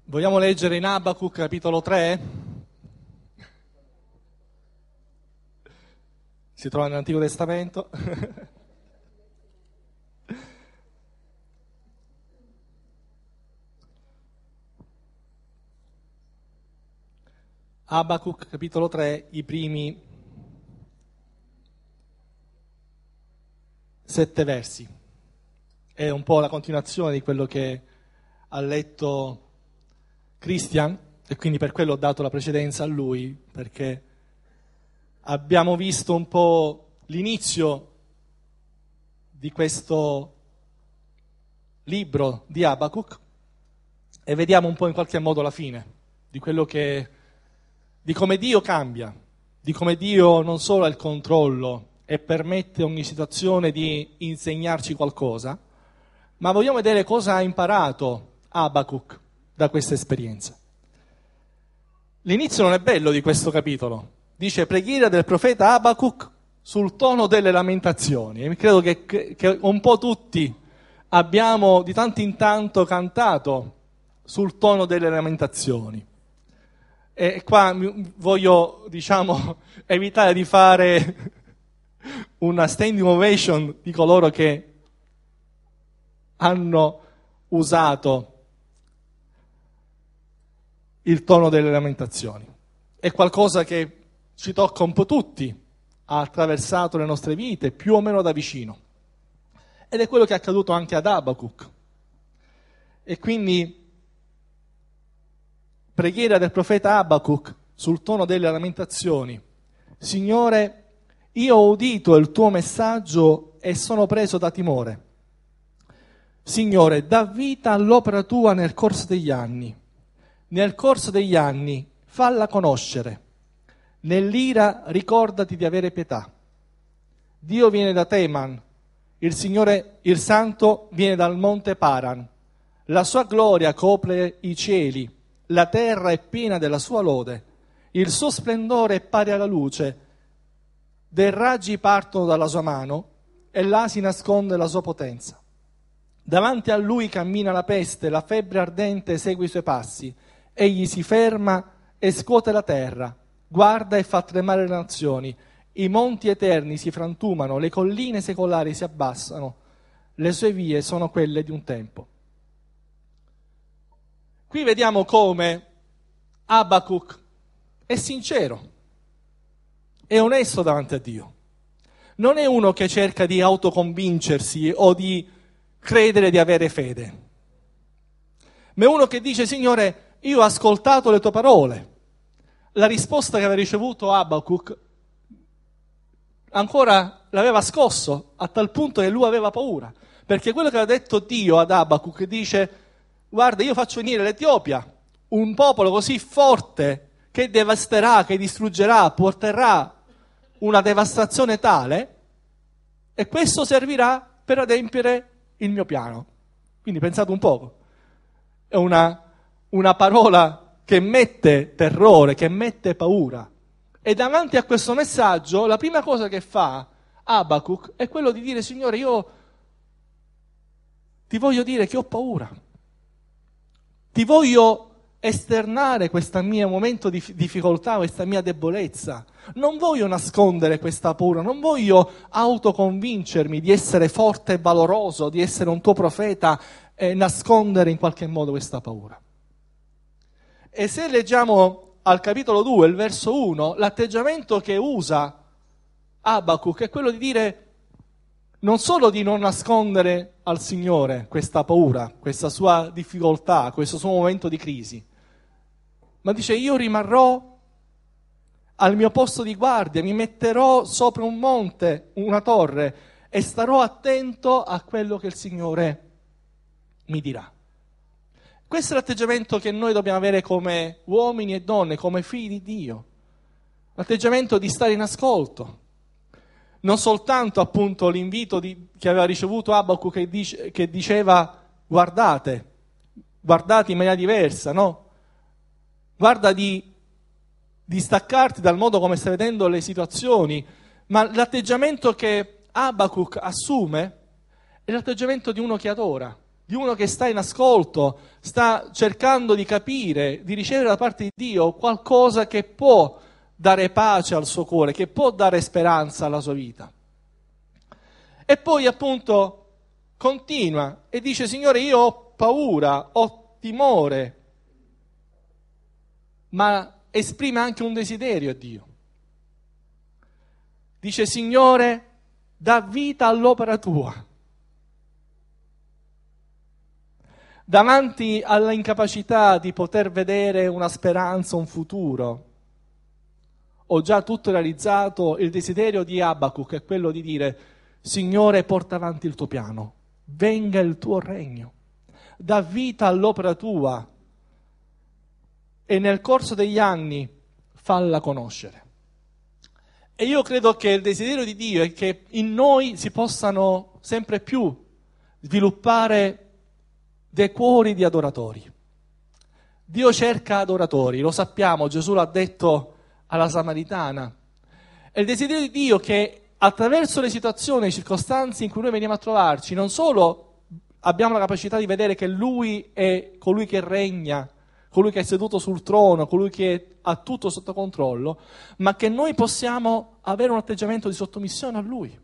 Vogliamo leggere in Abacuc capitolo 3? Si trova nell'Antico Testamento. Abacuc capitolo 3, i primi 7 versi. È un po' la continuazione di quello che ha letto Christian e quindi per quello ho dato la precedenza a lui, perché abbiamo visto un po' l'inizio di questo libro di Abacuc e vediamo un po' in qualche modo la fine di come Dio cambia, di come Dio non solo ha il controllo e permette ogni situazione di insegnarci qualcosa, ma vogliamo vedere cosa ha imparato Abacuc da questa esperienza. L'inizio non è bello di questo capitolo. Dice preghiera del profeta Abacuc sul tono delle lamentazioni. E credo che un po' tutti abbiamo di tanto in tanto cantato sul tono delle lamentazioni. E qua voglio, evitare di fare una standing ovation di coloro che hanno usato il tono delle lamentazioni. È qualcosa che ci tocca un po' tutti, ha attraversato le nostre vite più o meno da vicino. Ed è quello che è accaduto anche ad Abacuc. E quindi preghiera del profeta Abacuc sul tono delle lamentazioni. Signore, io ho udito il tuo messaggio e sono preso da timore. Signore, dà vita all'opera tua nel corso degli anni. Nel corso degli anni falla conoscere. Nell'ira ricordati di avere pietà. Dio viene da Teman, il Signore, il Santo, viene dal monte Paran. La sua gloria copre i cieli, la terra è piena della sua lode. Il suo splendore è pari alla luce. Dei raggi partono dalla sua mano e là si nasconde la sua potenza. Davanti a lui cammina la peste, la febbre ardente segue i suoi passi. Egli si ferma e scuote la terra, guarda e fa tremare le nazioni. I monti eterni si frantumano, le colline secolari si abbassano. Le sue vie sono quelle di un tempo. Qui vediamo come Abacuc è sincero, è onesto davanti a Dio. Non è uno che cerca di autoconvincersi o di credere di avere fede, ma è uno che dice: Signore, io ho ascoltato le tue parole. La risposta che aveva ricevuto Abacuc ancora l'aveva scosso, a tal punto che lui aveva paura, perché quello che aveva detto Dio ad Abacuc dice: guarda, io faccio venire l'Etiopia, un popolo così forte che devasterà, che distruggerà, porterà una devastazione tale, e questo servirà per adempiere il mio piano. Quindi pensate un poco, è una parola che mette terrore, che mette paura. E davanti a questo messaggio la prima cosa che fa Abacuc è quello di dire: Signore, io ti voglio dire che ho paura. Ti voglio esternare questo mio momento di difficoltà, questa mia debolezza. Non voglio nascondere questa paura, non voglio autoconvincermi di essere forte e valoroso, di essere un tuo profeta e nascondere in qualche modo questa paura. E se leggiamo al capitolo 2, il verso 1, l'atteggiamento che usa Abacuc è quello di dire non solo di non nascondere al Signore questa paura, questa sua difficoltà, questo suo momento di crisi, ma dice: io rimarrò al mio posto di guardia, mi metterò sopra un monte, una torre, e starò attento a quello che il Signore mi dirà. Questo è l'atteggiamento che noi dobbiamo avere come uomini e donne, come figli di Dio. L'atteggiamento di stare in ascolto. Non soltanto appunto l'invito che aveva ricevuto Abacuc che diceva guardate in maniera diversa, no? Guarda di staccarti dal modo come stai vedendo le situazioni, ma l'atteggiamento che Abacuc assume è l'atteggiamento di uno che adora, di uno che sta in ascolto, sta cercando di capire, di ricevere da parte di Dio qualcosa che può dare pace al suo cuore, che può dare speranza alla sua vita. E poi appunto continua e dice: Signore, io ho paura, ho timore, ma esprime anche un desiderio a Dio. Dice: Signore, dà vita all'opera tua. Davanti alla incapacità di poter vedere una speranza, un futuro, ho già tutto realizzato. Il desiderio di Abacuc è quello di dire: Signore, porta avanti il tuo piano, venga il tuo regno, dà vita all'opera tua e nel corso degli anni falla conoscere. E io credo che il desiderio di Dio è che in noi si possano sempre più sviluppare dei cuori di adoratori. Dio cerca adoratori, lo sappiamo, Gesù l'ha detto alla Samaritana. È il desiderio di Dio che attraverso le situazioni, le circostanze in cui noi veniamo a trovarci, non solo abbiamo la capacità di vedere che Lui è colui che regna, colui che è seduto sul trono, colui che ha tutto sotto controllo, ma che noi possiamo avere un atteggiamento di sottomissione a Lui.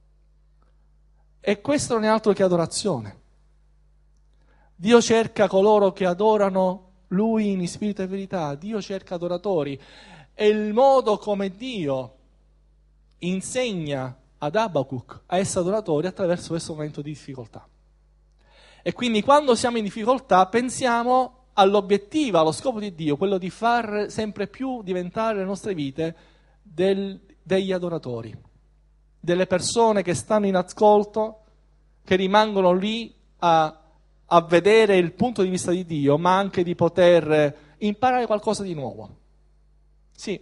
E questo non è altro che adorazione. Dio cerca coloro che adorano Lui in spirito e verità. Dio cerca adoratori. E il modo come Dio insegna ad Abacuc a essere adoratori attraverso questo momento di difficoltà. E quindi quando siamo in difficoltà pensiamo all'obiettivo, allo scopo di Dio, quello di far sempre più diventare le nostre vite degli adoratori, delle persone che stanno in ascolto, che rimangono lì a vedere il punto di vista di Dio, ma anche di poter imparare qualcosa di nuovo. Sì.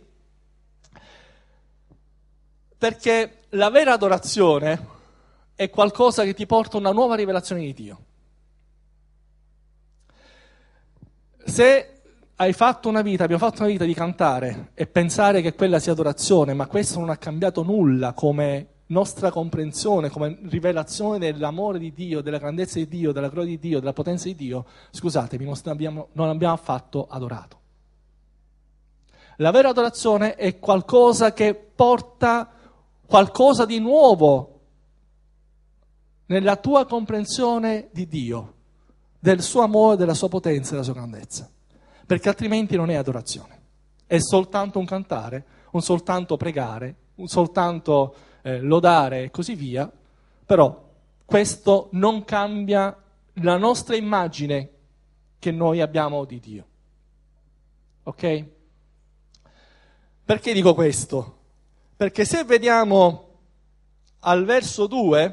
Perché la vera adorazione è qualcosa che ti porta a una nuova rivelazione di Dio. Se hai fatto una vita, abbiamo fatto una vita di cantare e pensare che quella sia adorazione, ma questo non ha cambiato nulla come nostra comprensione, come rivelazione dell'amore di Dio, della grandezza di Dio, della gloria di Dio, della potenza di Dio, scusatemi, non abbiamo affatto adorato. La vera adorazione è qualcosa che porta qualcosa di nuovo nella tua comprensione di Dio, del suo amore, della sua potenza e della sua grandezza, perché altrimenti non è adorazione, è soltanto un cantare, un soltanto pregare, un soltanto lodare e così via, però questo non cambia la nostra immagine che noi abbiamo di Dio. Ok? Perché dico questo? Perché se vediamo al verso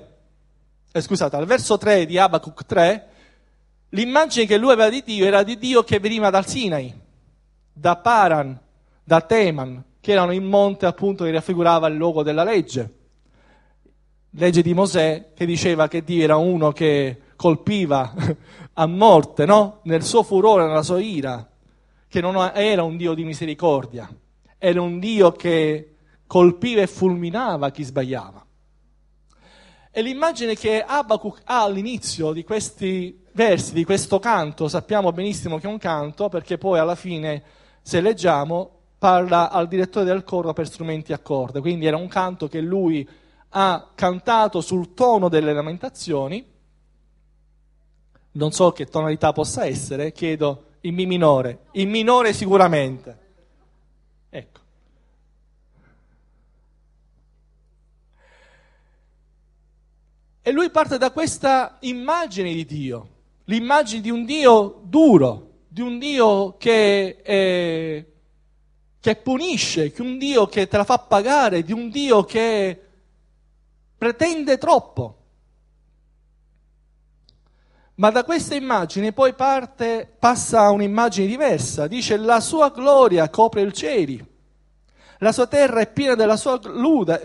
3 di Abacuc 3, l'immagine che lui aveva di Dio era di Dio che veniva dal Sinai, da Paran, da Teman, che erano in monte appunto che raffigurava il luogo della legge di Mosè, che diceva che Dio era uno che colpiva a morte, no? Nel suo furore, nella sua ira, che non era un Dio di misericordia, era un Dio che colpiva e fulminava chi sbagliava. E l'immagine che Abacuc ha all'inizio di questi versi, di questo canto, sappiamo benissimo che è un canto, perché poi alla fine, se leggiamo, parla al direttore del coro per strumenti a corda, quindi era un canto che lui ha cantato sul tono delle lamentazioni. Non so che tonalità possa essere, chiedo in mi minore sicuramente. Ecco. E lui parte da questa immagine di Dio, l'immagine di un Dio duro, di un Dio che punisce, di un Dio che te la fa pagare, di un Dio che pretende troppo. Ma da questa immagine poi passa a un'immagine diversa. Dice: la sua gloria copre i cieli, la sua terra è piena della sua lode,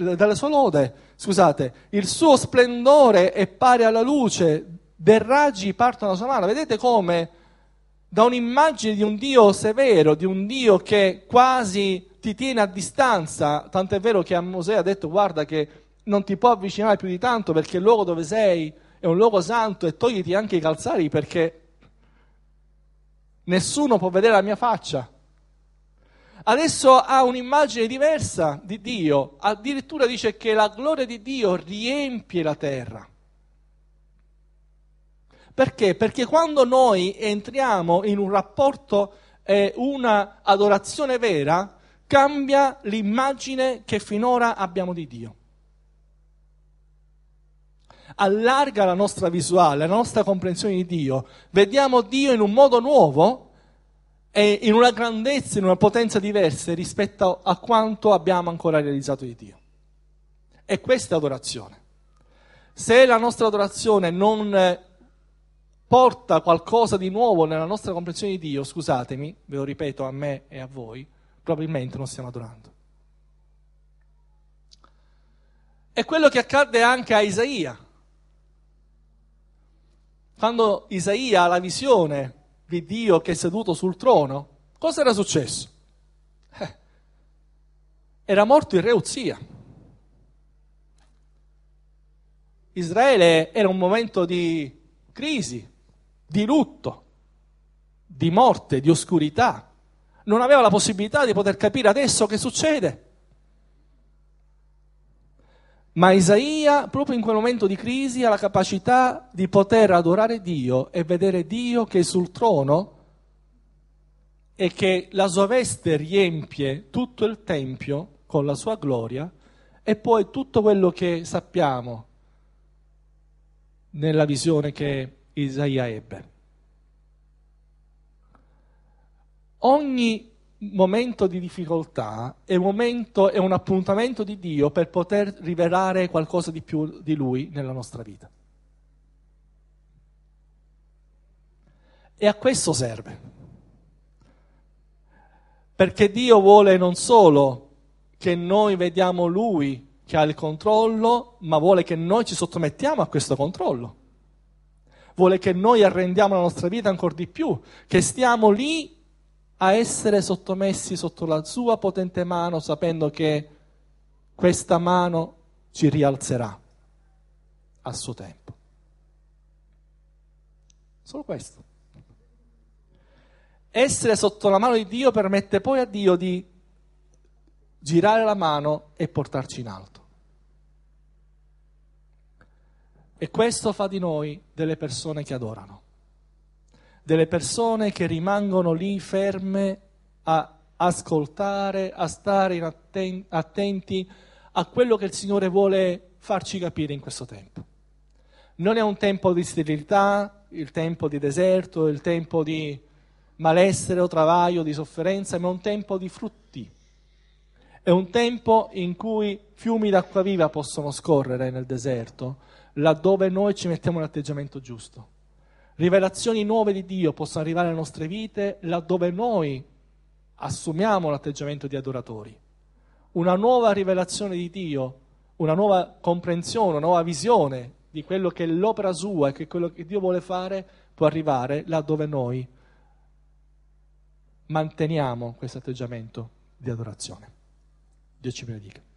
il suo splendore è pari alla luce, dei raggi partono dalla sua mano. Vedete come da un'immagine di un Dio severo, di un Dio che quasi ti tiene a distanza, tant'è vero che a Mosè ha detto: guarda che non ti può avvicinare più di tanto perché il luogo dove sei è un luogo santo e togliti anche i calzari perché nessuno può vedere la mia faccia. Adesso ha un'immagine diversa di Dio, addirittura dice che la gloria di Dio riempie la terra. Perché? Perché quando noi entriamo in un rapporto e una adorazione vera, cambia l'immagine che finora abbiamo di Dio. Allarga la nostra visuale, la nostra comprensione di Dio. Vediamo Dio in un modo nuovo e in una grandezza, in una potenza diversa rispetto a quanto abbiamo ancora realizzato di Dio. E questa è adorazione. Se la nostra adorazione non porta qualcosa di nuovo nella nostra comprensione di Dio, scusatemi, ve lo ripeto a me e a voi, probabilmente non stiamo adorando. È quello che accadde anche a Isaia. Quando Isaia ha la visione di Dio che è seduto sul trono, cosa era successo? Era morto il re Uzia. Israele era un momento di crisi, di lutto, di morte, di oscurità. Non aveva la possibilità di poter capire adesso che succede. Ma Isaia, proprio in quel momento di crisi, ha la capacità di poter adorare Dio e vedere Dio che è sul trono e che la sua veste riempie tutto il tempio con la sua gloria, e poi tutto quello che sappiamo nella visione che Isaia ebbe. Ogni momento di difficoltà è un appuntamento di Dio per poter rivelare qualcosa di più di Lui nella nostra vita. E a questo serve. Perché Dio vuole non solo che noi vediamo Lui che ha il controllo, ma vuole che noi ci sottomettiamo a questo controllo. Vuole che noi arrendiamo la nostra vita ancora di più, che stiamo lì a essere sottomessi sotto la sua potente mano, sapendo che questa mano ci rialzerà a suo tempo. Solo questo. Essere sotto la mano di Dio permette poi a Dio di girare la mano e portarci in alto. E questo fa di noi delle persone che adorano. Delle persone che rimangono lì ferme a ascoltare, a stare attenti a quello che il Signore vuole farci capire in questo tempo. Non è un tempo di sterilità, il tempo di deserto, il tempo di malessere o travaglio, di sofferenza, ma è un tempo di frutti. È un tempo in cui fiumi d'acqua viva possono scorrere nel deserto, laddove noi ci mettiamo l'atteggiamento giusto. Rivelazioni nuove di Dio possono arrivare alle nostre vite laddove noi assumiamo l'atteggiamento di adoratori. Una nuova rivelazione di Dio, una nuova comprensione, una nuova visione di quello che è l'opera sua e che quello che Dio vuole fare può arrivare laddove noi manteniamo questo atteggiamento di adorazione. Dio ci benedica.